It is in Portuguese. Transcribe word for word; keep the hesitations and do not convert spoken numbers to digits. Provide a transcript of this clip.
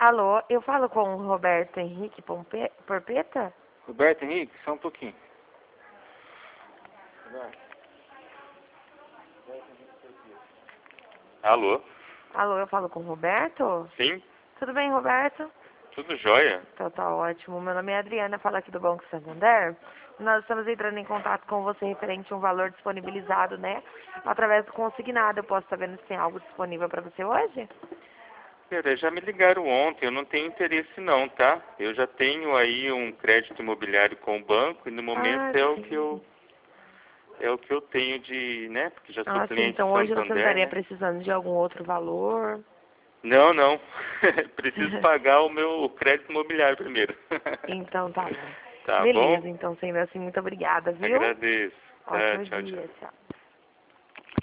Alô, eu falo com o Roberto Henrique Pompe... Porpeta? Roberto Henrique, só um pouquinho. Alô? Alô, eu falo com o Roberto? Sim? Tudo bem, Roberto? Tudo jóia? Então tá ótimo. Meu nome é Adriana, falo aqui do Banco Santander. Nós estamos entrando em contato com você referente a um valor disponibilizado, né? Através do consignado. Eu posso estar vendo se tem algo disponível para você hoje? Pera, já me ligaram ontem, eu não tenho interesse não, tá? Eu já tenho aí um crédito imobiliário com o banco e no momento Ah, é o que sim. eu é o que eu tenho de, né? Porque já sou Ah, sim. cliente Então hoje você não Santander, estaria né? precisando de algum outro valor? Não, não. Preciso pagar o meu crédito imobiliário primeiro. Então tá bom. Tá bom? Beleza, então sendo assim, muito obrigada, viu? Agradeço. Tá, Ótimo tchau, tchau. dia, tchau.